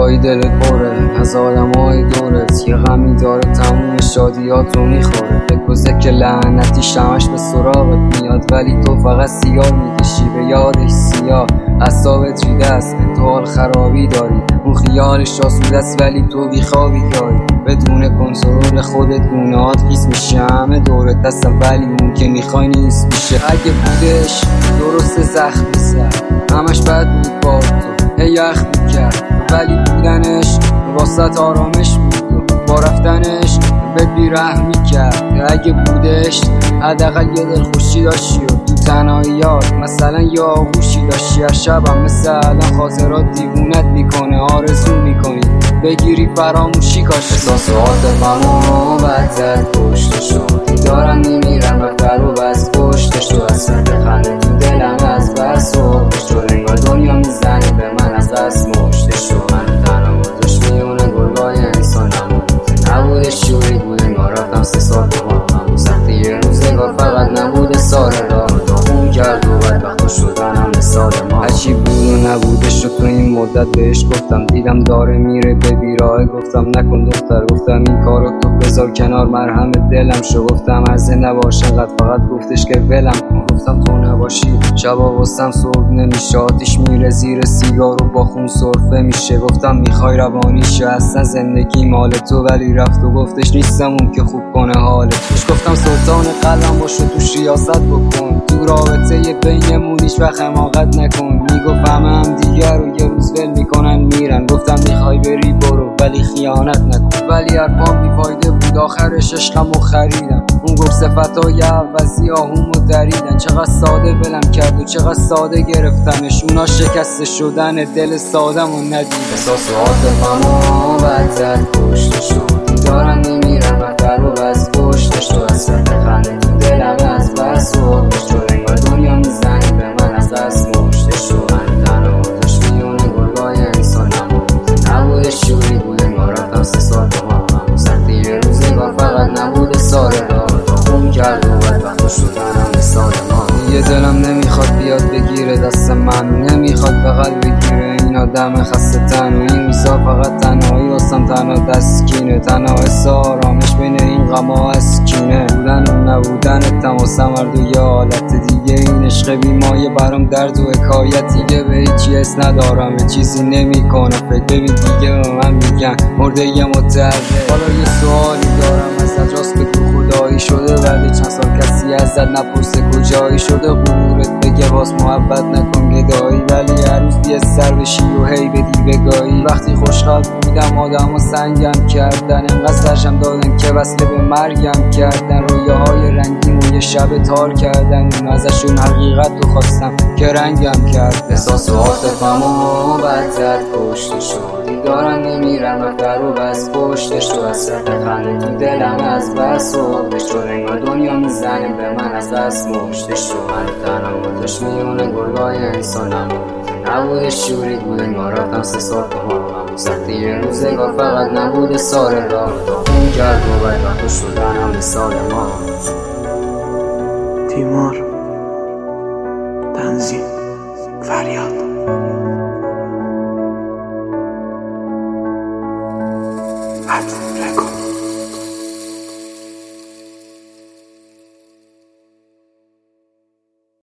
گاهی دلت پره از آدمای دورت، یه غمی داره تموم شادیات رو میخوره. بگذه که لعنتی شمش به سراغت میاد، ولی تو فقط سیاه میکشی به یادش سیاه. اعصابت ریده است، تو حال خرابی داری، اون خیالش آسوده است ولی تو بیخوابی داری. بدون کنترل خودت گونه‌هات خیس میشه، همه دورت هستن ولی اون که میخوای نیست میشه. اگه بودش درست زخمی سر، همش بد بود با تو یخ میکرد، ولی بودنش واسط آرامش بود و با رفتنش به بیرحم میکرد. اگه بودش حداقل یه دلخوشی داشتی و تو تنهاییات مثلا یه آغوشی داشتی. هر شبم مثل الان خاطرات دیوونت میکنه، آرزو میکنی بگیری فراموشی کاش. احساسات غمو بد زد پشتشو، دارم میمیرم و در و بس پشتش تو اصلا خنده تو دلم از بس و پشتو انگار دنیا میزنه به من از دست مشتشو. من تنها بودش میونه گرگای انسانم نبودش شوری بود، انگار رفتم 3 سال با همون سختی یه روزگار فقط نبوده سال را داغون کرد و بدبخت شدنم مثال ما. هرچی بود و نبودش رو تو این مدت بهش گفتم، دیدم داره میره به بیراه، گفتم نکن دختر، گفتم این کارو تو بذار کنار، مرهم دلم شو. گفتم عرضه نباشه قد، فقط گفتش که ولم کن. گفتم تو نباشی شبا واسم صبح نمیشه، آتیش میره زیر سیگار و با خون سرفه میشه. گفتم میخوای روانیشه اصلا زندگی مال تو، ولی رفت و گفتش نیستم اون که خوب کنه حالتش. گفتم سلطان قلم باشه توش ریاست بکن، تو رابطه بینمون هیچ وقت حماقت نکن. میگفتم هم دیگر رو یه روز ول میکنن میرن، گفتم میخوای بری برو ولی خیانت نکن. ولی حرفام بیفایده بود، آخرش عشقمو خریدم. اون گفت صفتای عوضی آهومو دریدن، چقدر ساده ولم کرد و چقدر ساده گرفتمش. اونا شکسته شدن دل سادمو ندید. احساسات غمو بد زد پشتشو، دارم میمیرم و در و بس پشتش تو اصلا خنده تو دلم از بس و پشتو انگار دنیا میزنه به من از دست مشتشو. من تنها بودش میونه گرگای انسانم نبودش شوری بود، انگار رفتم 3 سال با همون سختی یه روزگار فقط نبوده سال را داغون کرد و بدبخت شدنم مثال ما. یه دلم نمیخواد بیاد بگیره دست من، نمیخواد بغل بگیره این آدم خسته تن و این روزا فقط تنهایی واسم تنها دستکینه. تنها حس آرامش بین این غما اسکینه، بودن و نبودن تماسم هر دو یه حالت دیگه. این عشق بیمایه برام درد و حکایت دیگه، به هیچی حس ندارم به چیزی نمیکنه فکر. ببین دیگه به من میگن مرده یه متعرض. حالا یه سوالی دارم ازت، راست که تو خدایی شده ولی چند سال کسی ازت نپرسه کجایی شده. غرورت بگه باز محبت نکن گدایی، ولی هر روز یه سر بشی و هی بدی بگایی. وقتی خوشحال بودم آدم و سنگم کردن، انقدر سرشم دادن که وصله به مرگم کردن. رویاهای رنگیم و یه شب تار کردن، اون ازشون حقیقت رو خواستم که رنگم کرد. احساسات غمو بد زد پشتشو، دارم نمیرم و در و بس پشتش تو اصلا خنده تو دلم از بس و پشتو انگار دنیا میزنه به من از دست مشتشو. من تنها بودش میونه گرگای انسانم نبودش شوری بود، انگار رفتم 3 سال با همون سختی یه روزگار فقط نبوده سال را داغون کرد و بدبخت شدنم مثال ما. تیمور، تنظیم، فریاد.